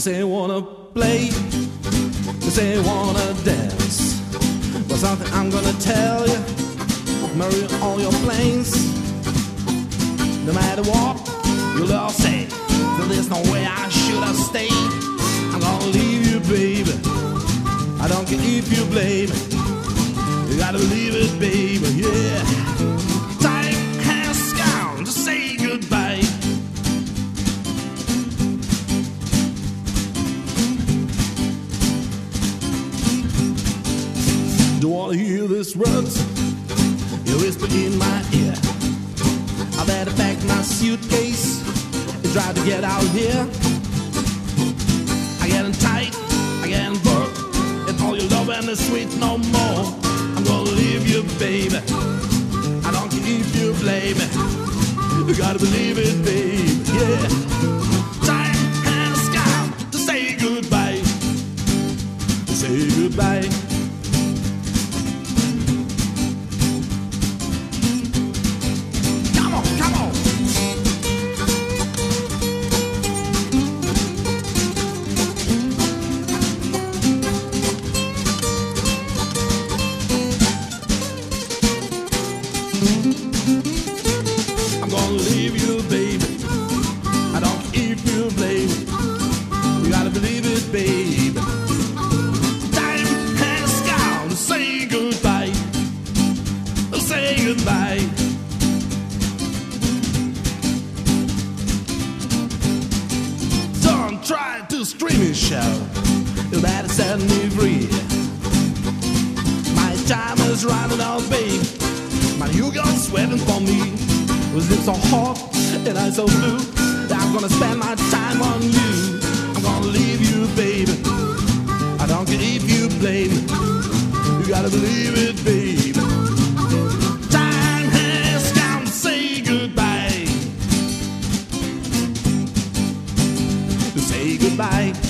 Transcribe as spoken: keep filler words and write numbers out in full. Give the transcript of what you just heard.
say you wanna play, you say you wanna dance. But something I'm gonna tell you, marry all your plans. No matter what you'll all say, that there's no way I should have stayed. I'm gonna leave you, baby. I don't care if you blame me. You gotta believe it, baby, yeah. Time has come to say goodbye. Do you wanna hear this words? You whisper in my ear. I better pack my suitcase and try to get out here. I getting tight, I getting broke, and all your love and the sweet no more. I'm gonna leave you, baby. I don't care if you blame me. You gotta believe it, baby, yeah. Time has come to say goodbye. To say goodbye. I'm gonna leave you, baby. I don't care if you blame me. You gotta believe it, baby. Time has come to say goodbye. To say goodbye. Don't try to scream and shout. You better set me free. My time is running out, babe. Man, you got sweating for me. Was it so hot and I so blue? I'm gonna spend my time on you. I'm gonna leave you, baby. I don't care if you blame me. You gotta believe it, baby. Time has come to say goodbye. To say goodbye.